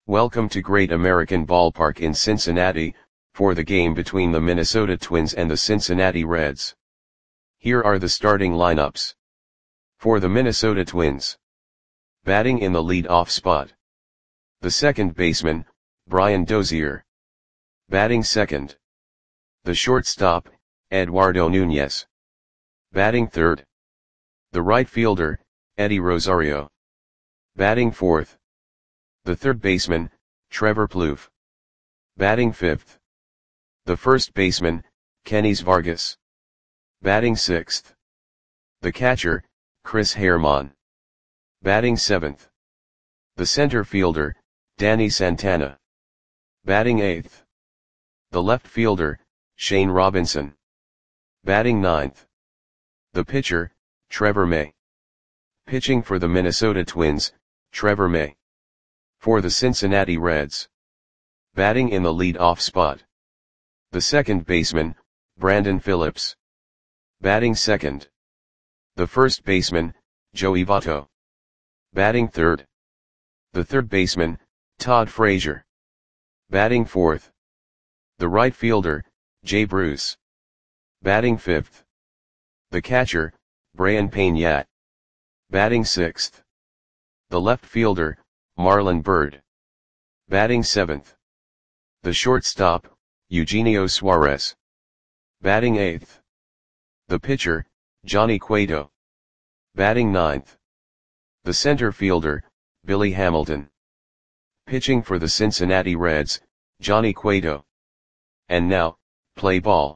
Welcome to Great American Ballpark in Cincinnati, for the game between the Minnesota Twins and the Cincinnati Reds. Here are the starting lineups. For the Minnesota Twins. Batting in the lead-off spot. The second baseman, Brian Dozier. Batting second. The shortstop, Eduardo Nunez. Batting third. The right fielder, Eddie Rosario. Batting fourth. The third baseman, Trevor Plouffe. Batting fifth. The first baseman, Kenys Vargas. Batting sixth. The catcher, Chris Herrmann. Batting seventh. The center fielder, Danny Santana. Batting eighth. The left fielder, Shane Robinson. Batting ninth. The pitcher, Trevor May. Pitching for the Minnesota Twins, Trevor May. For the Cincinnati Reds. Batting in the lead-off spot. The second baseman, Brandon Phillips. Batting second. The first baseman, Joey Votto. Batting third. The third baseman, Todd Frazier. Batting fourth. The right fielder, Jay Bruce. Batting fifth. The catcher, Brayan Peña. Batting sixth. The left fielder, Marlon Byrd. Batting seventh. The shortstop, Eugenio Suarez. Batting eighth. The pitcher, Johnny Cueto. Batting ninth. The center fielder, Billy Hamilton. Pitching for the Cincinnati Reds, Johnny Cueto. And now, play ball.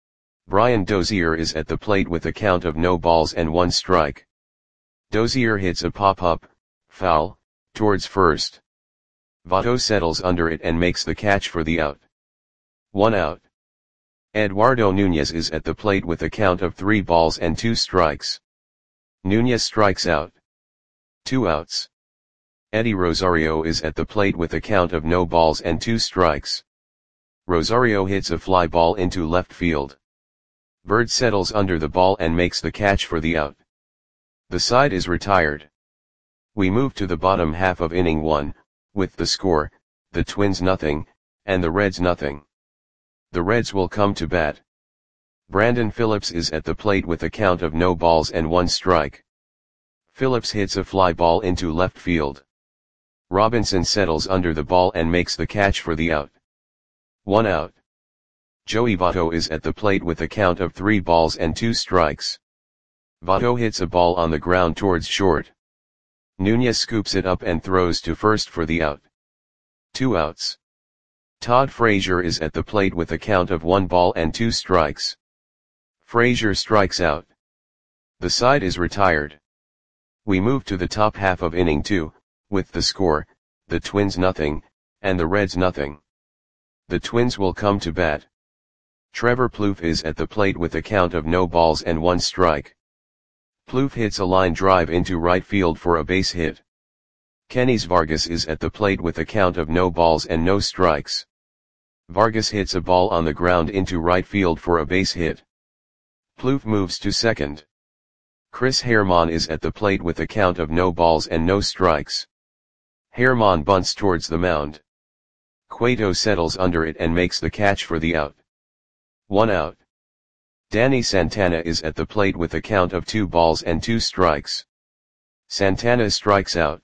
Brian Dozier is at the plate with a count of no balls and 1 strike. Dozier hits a pop-up, foul, towards first. Votto settles under it and makes the catch for the out. 1 out. Eduardo Nunez is at the plate with a count of 3 balls and 2 strikes. Nunez strikes out. 2 outs. Eddie Rosario is at the plate with a count of no balls and 2 strikes. Rosario hits a fly ball into left field. Byrd settles under the ball and makes the catch for the out. The side is retired. We move to the bottom half of inning 1, with the score, the Twins nothing, and the Reds nothing. The Reds will come to bat. Brandon Phillips is at the plate with a count of no balls and 1 strike. Phillips hits a fly ball into left field. Robinson settles under the ball and makes the catch for the out. 1 out. Joey Votto is at the plate with a count of 3 balls and 2 strikes. Votto hits a ball on the ground towards short. Nunez scoops it up and throws to first for the out. 2 outs. Todd Frazier is at the plate with a count of 1 ball and 2 strikes. Frazier strikes out. The side is retired. We move to the top half of inning 2, with the score, the Twins nothing, and the Reds nothing. The Twins will come to bat. Trevor Plouffe is at the plate with a count of no balls and 1 strike. Plouffe hits a line drive into right field for a base hit. Kenys Vargas is at the plate with a count of no balls and no strikes. Vargas hits a ball on the ground into right field for a base hit. Plouffe moves to second. Chris Herrmann is at the plate with a count of no balls and no strikes. Herrmann bunts towards the mound. Cueto settles under it and makes the catch for the out. 1 out. Danny Santana is at the plate with a count of 2 balls and 2 strikes. Santana strikes out.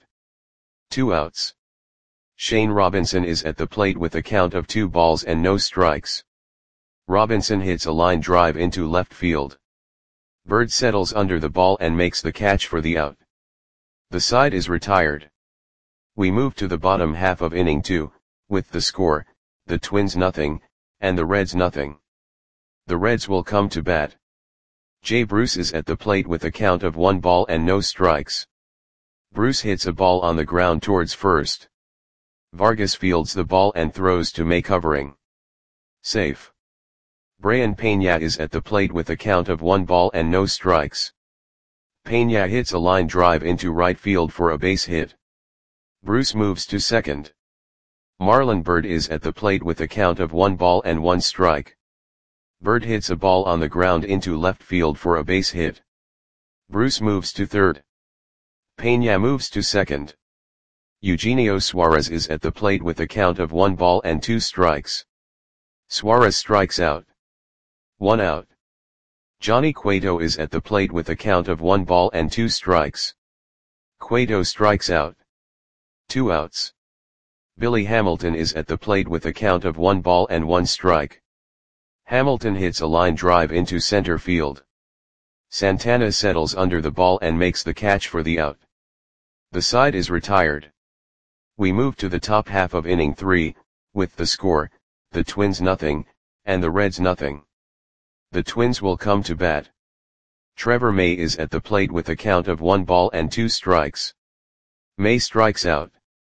2 outs. Shane Robinson is at the plate with a count of 2 balls and no strikes. Robinson hits a line drive into left field. Byrd settles under the ball and makes the catch for the out. The side is retired. We move to the bottom half of inning 2, with the score, the Twins nothing, and the Reds nothing. The Reds will come to bat. Jay Bruce is at the plate with a count of 1 ball and no strikes. Bruce hits a ball on the ground towards first. Vargas fields the ball and throws to May covering. Safe. Brayan Peña is at the plate with a count of 1 ball and no strikes. Peña hits a line drive into right field for a base hit. Bruce moves to second. Marlon Byrd is at the plate with a count of 1 ball and 1 strike. Byrd hits a ball on the ground into left field for a base hit. Bruce moves to third. Peña moves to second. Eugenio Suarez is at the plate with a count of 1 ball and 2 strikes. Suarez strikes out. 1 out. Johnny Cueto is at the plate with a count of 1 ball and 2 strikes. Cueto strikes out. 2 outs. Billy Hamilton is at the plate with a count of 1 ball and 1 strike. Hamilton hits a line drive into center field. Santana settles under the ball and makes the catch for the out. The side is retired. We move to the top half of inning 3, with the score, the Twins nothing, and the Reds nothing. The Twins will come to bat. Trevor May is at the plate with a count of 1 ball and 2 strikes. May strikes out.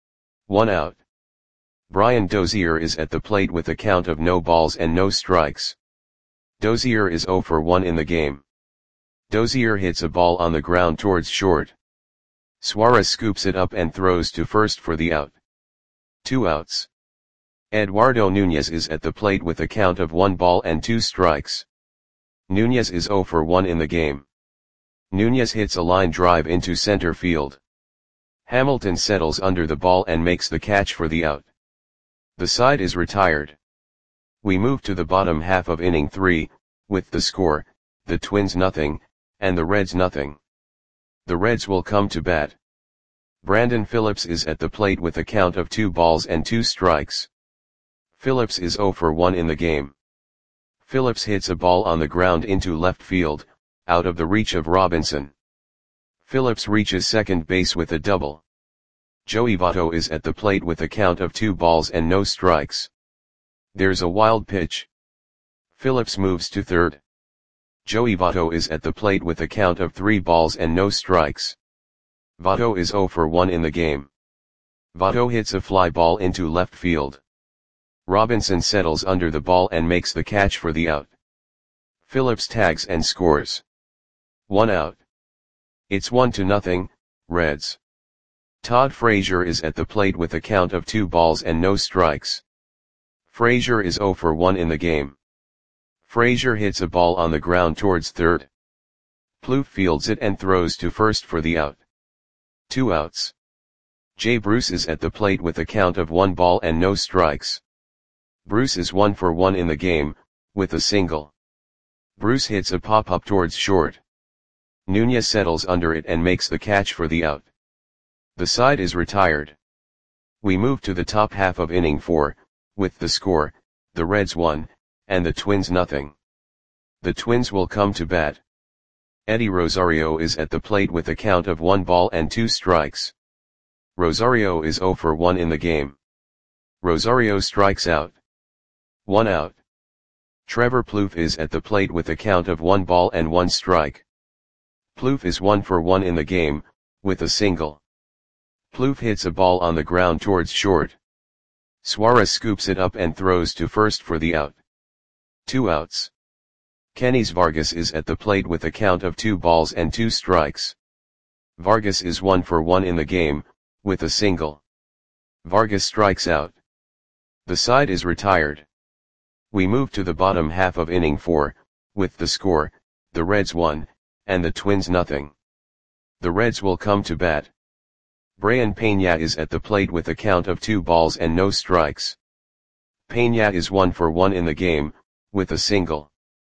1 out. Brian Dozier is at the plate with a count of no balls and no strikes. Dozier is 0 for 1 in the game. Dozier hits a ball on the ground towards short. Suarez scoops it up and throws to first for the out. 2 outs. Eduardo Nunez is at the plate with a count of 1 ball and 2 strikes. Nunez is 0 for 1 in the game. Nunez hits a line drive into center field. Hamilton settles under the ball and makes the catch for the out. The side is retired. We move to the bottom half of inning 3, with the score, the Twins nothing, and the Reds nothing. The Reds will come to bat. Brandon Phillips is at the plate with a count of 2 balls and 2 strikes. Phillips is 0 for 1 in the game. Phillips hits a ball on the ground into left field, out of the reach of Robinson. Phillips reaches second base with a double. Joey Votto is at the plate with a count of 2 balls and no strikes. There's a wild pitch. Phillips moves to third. Joey Votto is at the plate with a count of 3 balls and no strikes. Votto is 0 for 1 in the game. Votto hits a fly ball into left field. Robinson settles under the ball and makes the catch for the out. Phillips tags and scores. 1 out. It's 1-0, Reds. Todd Frazier is at the plate with a count of 2 balls and no strikes. Frazier is 0 for 1 in the game. Frazier hits a ball on the ground towards third. Plouffe fields it and throws to first for the out. 2 outs. Jay Bruce is at the plate with a count of 1 ball and no strikes. Bruce is 1 for 1 in the game, with a single. Bruce hits a pop-up towards short. Nunez settles under it and makes the catch for the out. The side is retired. We move to the top half of inning 4, with the score, the Reds 1, and the Twins nothing. The Twins will come to bat. Eddie Rosario is at the plate with a count of 1 ball and 2 strikes. Rosario is 0 for 1 in the game. Rosario strikes out. 1 out. Trevor Plouffe is at the plate with a count of 1 ball and 1 strike. Plouffe is 1 for 1 in the game, with a single. Plouffe hits a ball on the ground towards short. Suarez scoops it up and throws to first for the out. 2 outs. Kenys Vargas is at the plate with a count of 2 balls and 2 strikes. Vargas is 1 for 1 in the game, with a single. Vargas strikes out. The side is retired. We move to the bottom half of inning 4, with the score, the Reds 1, and the Twins nothing. The Reds will come to bat. Brayan Peña is at the plate with a count of 2 balls and no strikes. Peña is 1 for 1 in the game, with a single.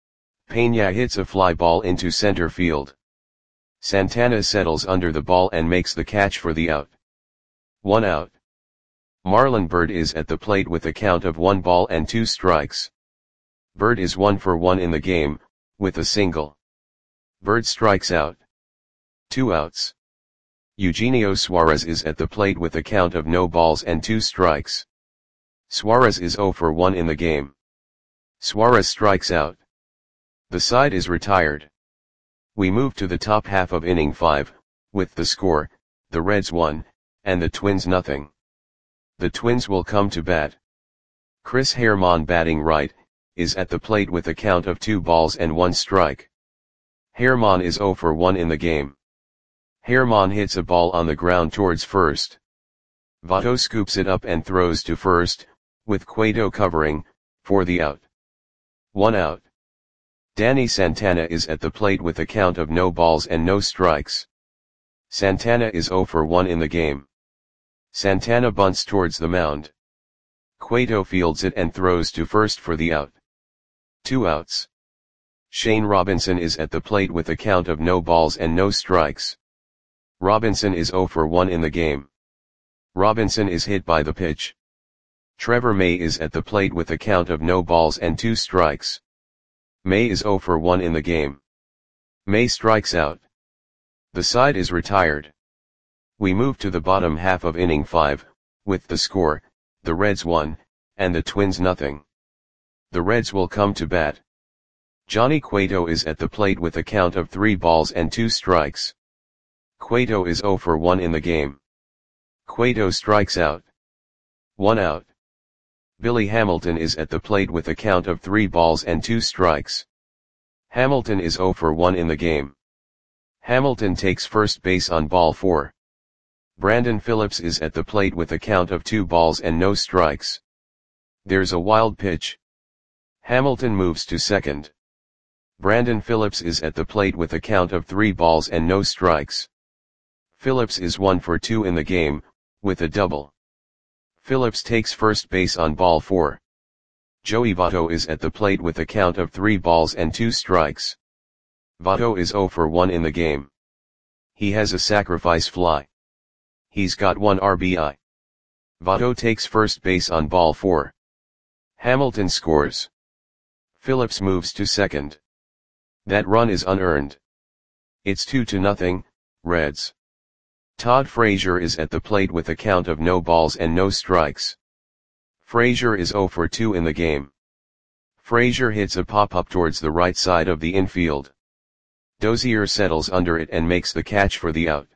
Peña hits a fly ball into center field. Santana settles under the ball and makes the catch for the out. 1 out. Marlon Byrd is at the plate with a count of 1 ball and 2 strikes. Byrd is 1 for 1 in the game, with a single. Byrd strikes out. 2 outs. Eugenio Suarez is at the plate with a count of no balls and 2 strikes. Suarez is 0 for 1 in the game. Suarez strikes out. The side is retired. We move to the top half of inning 5, with the score, the Reds 1, and the Twins nothing. The Twins will come to bat. Chris Herrmann, batting right, is at the plate with a count of 2 balls and 1 strike. Herrmann is 0 for 1 in the game. Herrmann hits a ball on the ground towards first. Votto scoops it up and throws to first, with Cueto covering, for the out. 1 out. Danny Santana is at the plate with a count of no balls and no strikes. Santana is 0 for 1 in the game. Santana bunts towards the mound. Cueto fields it and throws to first for the out. 2 outs. Shane Robinson is at the plate with a count of no balls and no strikes. Robinson is 0 for 1 in the game. Robinson is hit by the pitch. Trevor May is at the plate with a count of no balls and 2 strikes. May is 0 for 1 in the game. May strikes out. The side is retired. We move to the bottom half of inning 5, with the score, the Reds 1, and the Twins nothing. The Reds will come to bat. Johnny Cueto is at the plate with a count of 3 balls and 2 strikes. Cueto is 0 for 1 in the game. Cueto strikes out. 1 out. Billy Hamilton is at the plate with a count of 3 balls and 2 strikes. Hamilton is 0 for 1 in the game. Hamilton takes first base on ball 4. Brandon Phillips is at the plate with a count of 2 balls and no strikes. There's a wild pitch. Hamilton moves to second. Brandon Phillips is at the plate with a count of 3 balls and no strikes. Phillips is 1 for 2 in the game, with a double. Phillips takes first base on ball 4. Joey Votto is at the plate with a count of 3 balls and 2 strikes. Votto is 0 for 1 in the game. He has a sacrifice fly. He's got 1 RBI. Votto takes first base on ball 4. Hamilton scores. Phillips moves to second. That run is unearned. It's 2-0, Reds. Todd Frazier is at the plate with a count of no balls and no strikes. Frazier is 0 for 2 in the game. Frazier hits a pop-up towards the right side of the infield. Dozier settles under it and makes the catch for the out.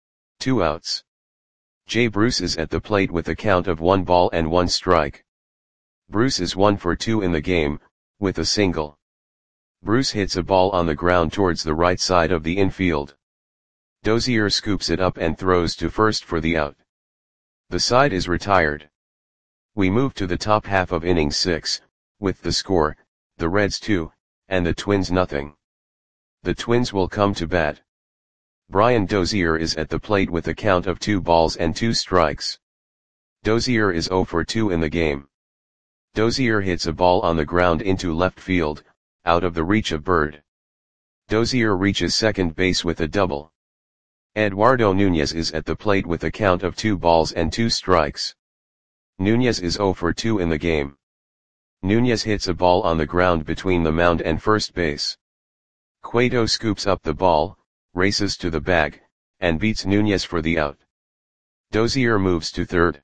2 outs. Jay Bruce is at the plate with a count of 1 ball and 1 strike. Bruce is 1 for 2 in the game, with a single. Bruce hits a ball on the ground towards the right side of the infield. Dozier scoops it up and throws to first for the out. The side is retired. We move to the top half of inning 6, with the score, the Reds 2, and the Twins nothing. The Twins will come to bat. Brian Dozier is at the plate with a count of 2 balls and 2 strikes. Dozier is 0 for 2 in the game. Dozier hits a ball on the ground into left field, out of the reach of Bird. Dozier reaches second base with a double. Eduardo Nunez is at the plate with a count of 2 balls and 2 strikes. Nunez is 0 for 2 in the game. Nunez hits a ball on the ground between the mound and first base. Cueto scoops up the ball, races to the bag, and beats Nunez for the out. Dozier moves to third.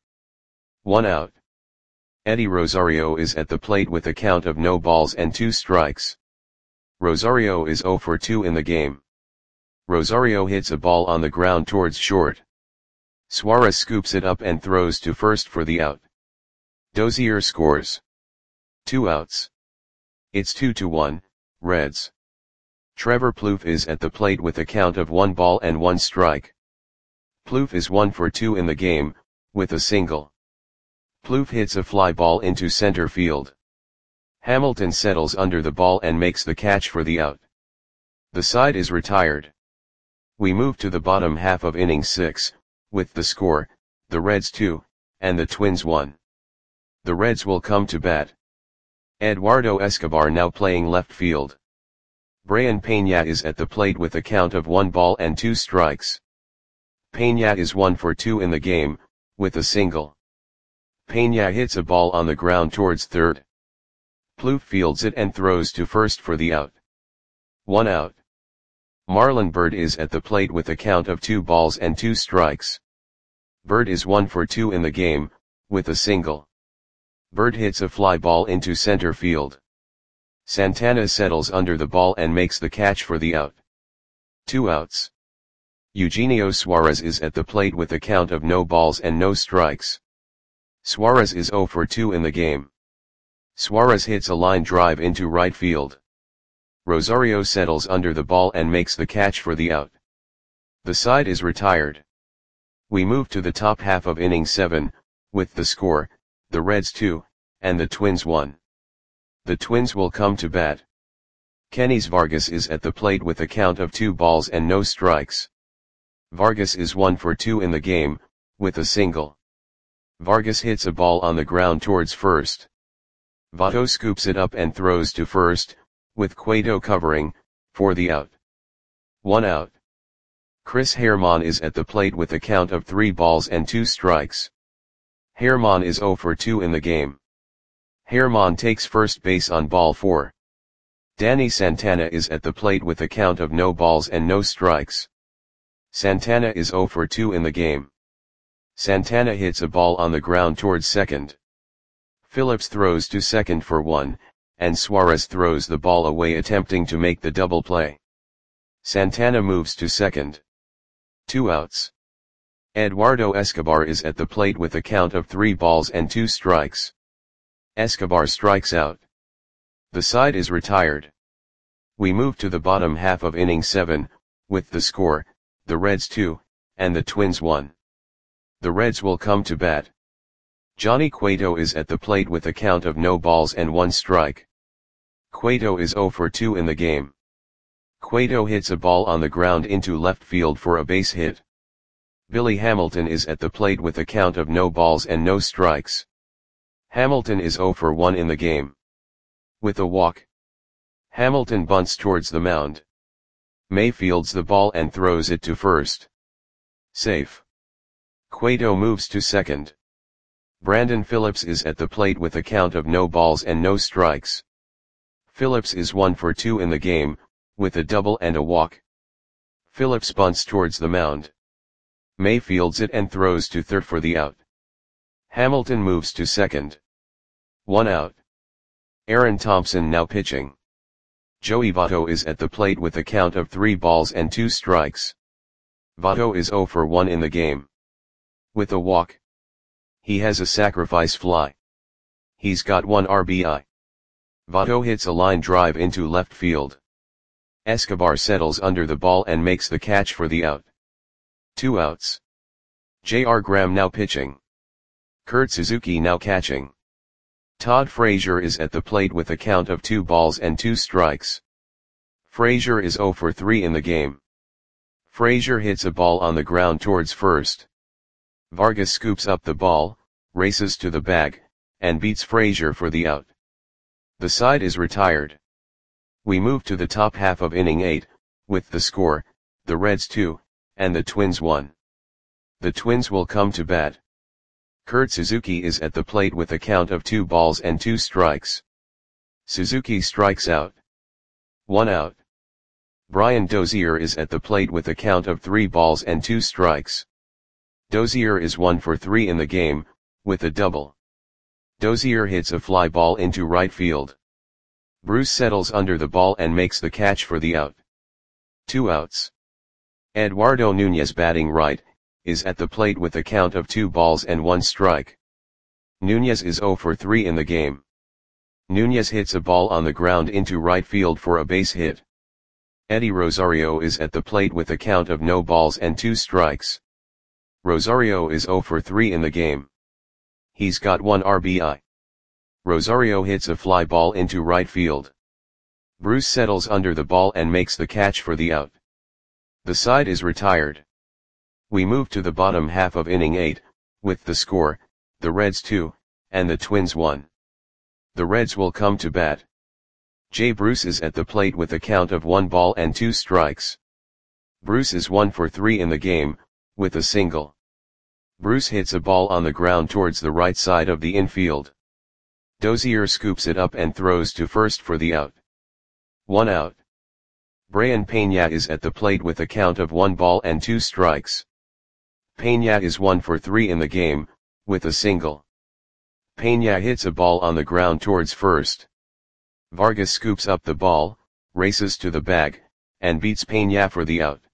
1 out. Eddie Rosario is at the plate with a count of no balls and 2 strikes. Rosario is 0 for 2 in the game. Rosario hits a ball on the ground towards short. Suarez scoops it up and throws to first for the out. Dozier scores. 2 outs. It's 2-1, Reds. Trevor Plouffe is at the plate with a count of 1 ball and 1 strike. Plouffe is 1 for 2 in the game, with a single. Plouffe hits a fly ball into center field. Hamilton settles under the ball and makes the catch for the out. The side is retired. We move to the bottom half of inning 6, with the score, the Reds 2, and the Twins 1. The Reds will come to bat. Eduardo Escobar now playing left field. Brayan Peña is at the plate with a count of 1 ball and 2 strikes. Peña is 1 for 2 in the game, with a single. Peña hits a ball on the ground towards third. Plouffe fields it and throws to first for the out. 1 out. Marlon Byrd is at the plate with a count of 2 balls and 2 strikes. Byrd is 1 for 2 in the game, with a single. Byrd hits a fly ball into center field. Santana settles under the ball and makes the catch for the out. 2 outs. Eugenio Suarez is at the plate with a count of no balls and no strikes. Suarez is 0 for 2 in the game. Suarez hits a line drive into right field. Rosario settles under the ball and makes the catch for the out. The side is retired. We move to the top half of inning 7, with the score, the Reds 2, and the Twins 1. The Twins will come to bat. Kenys Vargas is at the plate with a count of 2 balls and no strikes. Vargas is 1 for 2 in the game, with a single. Vargas hits a ball on the ground towards first. Votto scoops it up and throws to first, with Cueto covering, for the out. 1 out. Chris Herrmann is at the plate with a count of 3 balls and 2 strikes. Herrmann is 0 for 2 in the game. Herrmann takes first base on ball 4. Danny Santana is at the plate with a count of no balls and no strikes. Santana is 0 for 2 in the game. Santana hits a ball on the ground towards second. Phillips throws to second for 1, and Suarez throws the ball away attempting to make the double play. Santana moves to second. 2 outs. Eduardo Escobar is at the plate with a count of 3 balls and 2 strikes. Escobar strikes out. The side is retired. We move to the bottom half of inning 7, with the score, the Reds 2, and the Twins 1. The Reds will come to bat. Johnny Cueto is at the plate with a count of no balls and 1 strike. Cueto is 0 for 2 in the game. Cueto hits a ball on the ground into left field for a base hit. Billy Hamilton is at the plate with a count of no balls and no strikes. Hamilton is 0 for 1 in the game. With a walk. Hamilton bunts towards the mound. May fields the ball and throws it to first. Safe. Cueto moves to second. Brandon Phillips is at the plate with a count of no balls and no strikes. Phillips is 1 for 2 in the game, with a double and a walk. Phillips bunts towards the mound. May fields it and throws to third for the out. Hamilton moves to second. 1 out. Aaron Thompson now pitching. Joey Votto is at the plate with a count of 3 balls and 2 strikes. Votto is 0 for 1 in the game. With a walk. He has a sacrifice fly. He's got 1 RBI. Votto hits a line drive into left field. Escobar settles under the ball and makes the catch for the out. 2 outs. J.R. Graham now pitching. Kurt Suzuki now catching. Todd Frazier is at the plate with a count of 2 balls and 2 strikes. Frazier is 0 for 3 in the game. Frazier hits a ball on the ground towards first. Vargas scoops up the ball, races to the bag, and beats Frazier for the out. The side is retired. We move to the top half of inning 8, with the score, the Reds 2, and the Twins 1. The Twins will come to bat. Kurt Suzuki is at the plate with a count of 2 balls and 2 strikes. Suzuki strikes out. 1 out. Brian Dozier is at the plate with a count of 3 balls and 2 strikes. Dozier is 1 for 3 in the game, with a double. Dozier hits a fly ball into right field. Bruce settles under the ball and makes the catch for the out. 2 outs. Eduardo Nunez batting right, is at the plate with a count of 2 balls and 1 strike. Nunez is 0 for 3 in the game. Nunez hits a ball on the ground into right field for a base hit. Eddie Rosario is at the plate with a count of no balls and 2 strikes. Rosario is 0 for 3 in the game. He's got 1 RBI. Rosario hits a fly ball into right field. Bruce settles under the ball and makes the catch for the out. The side is retired. We move to the bottom half of inning 8, with the score, the Reds 2, and the Twins 1. The Reds will come to bat. Jay Bruce is at the plate with a count of 1 ball and 2 strikes. Bruce is 1 for 3 in the game, with a single. Bruce hits a ball on the ground towards the right side of the infield. Dozier scoops it up and throws to first for the out. 1 out. Brayan Peña is at the plate with a count of 1 ball and 2 strikes. Peña is 1 for 3 in the game, with a single. Peña hits a ball on the ground towards first. Vargas scoops up the ball, races to the bag, and beats Peña for the out.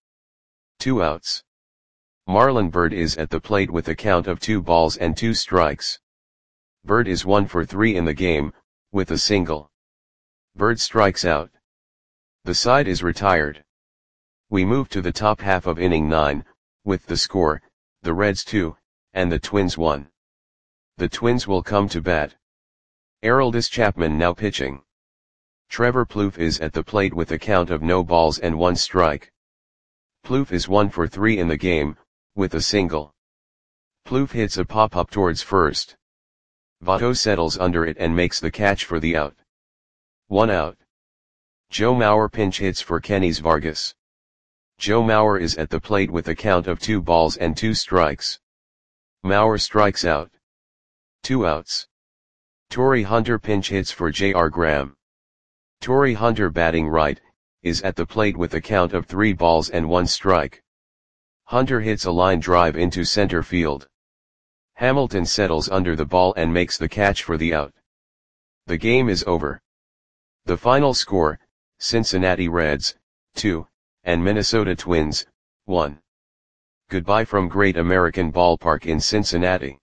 2 outs. Marlon Byrd is at the plate with a count of 2 balls and 2 strikes. Byrd is 1 for 3 in the game, with a single. Byrd strikes out. The side is retired. We move to the top half of inning 9, with the score, the Reds 2, and the Twins 1. The Twins will come to bat. Aroldis Chapman now pitching. Trevor Plouffe is at the plate with a count of no balls and 1 strike. Plouffe is 1 for 3 in the game, with a single. Plouffe hits a pop-up towards first. Votto settles under it and makes the catch for the out. 1 out. Joe Mauer pinch hits for Kenys Vargas. Joe Mauer is at the plate with a count of 2 balls and 2 strikes. Mauer strikes out. 2 outs. Torii Hunter pinch hits for J.R. Graham. Torii Hunter batting right, is at the plate with a count of 3 balls and 1 strike. Hunter hits a line drive into center field. Hamilton settles under the ball and makes the catch for the out. The game is over. The final score, Cincinnati Reds, 2, and Minnesota Twins, 1. Goodbye from Great American Ballpark in Cincinnati.